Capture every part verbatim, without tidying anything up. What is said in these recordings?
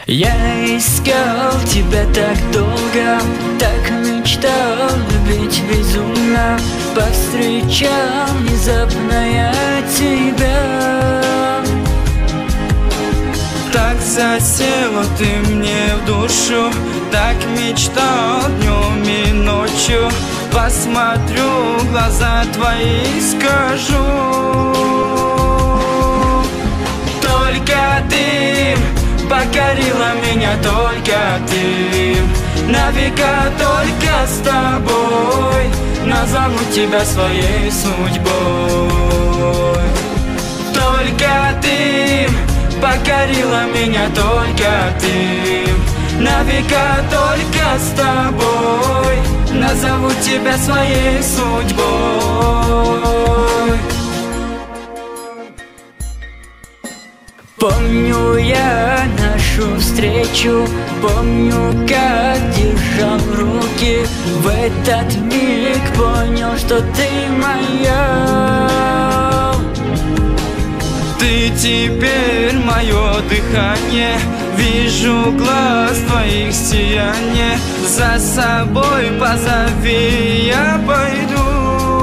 Я искал тебя так долго, так мечтал любить безумно. Повстречал внезапно я тебя. Так засела ты мне в душу, так мечтал днем и ночью. Посмотрю в глаза твои и скажу: только ты покорила меня, только ты. На века только с тобой назову тебя своей судьбой. Только ты покорила меня, только ты. На века только с тобой назову тебя своей судьбой. Помню я нашу встречу, помню, как держал руки. В этот миг понял, что ты моя. Ты теперь мое дыхание, вижу глаз твоих сияние. За собой позови, я пойду.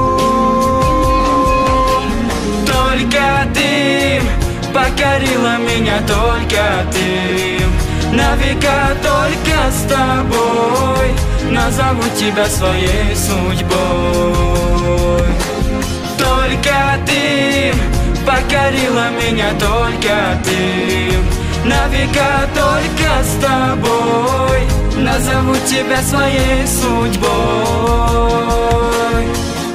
Только ты покорила меня, только ты. На века только с тобой назову тебя своей судьбой. Только ты покорила меня, только ты. На века только с тобой назову тебя своей судьбой.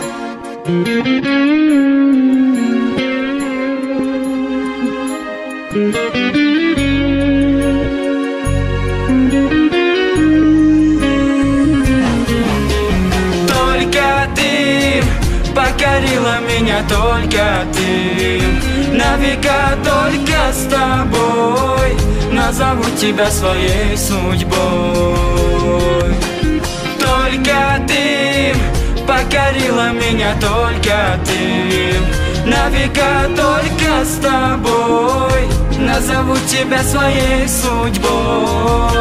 Только ты покорила меня, только ты. На века только с тобой назову тебя своей судьбой. Только ты покорила меня, только ты. На века только с тобой назову тебя своей судьбой.